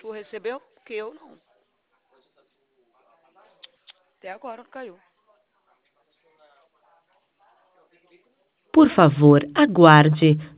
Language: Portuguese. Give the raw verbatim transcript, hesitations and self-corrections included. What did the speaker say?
Tu recebeu? Porque eu não. Até agora não caiu. Por favor, aguarde.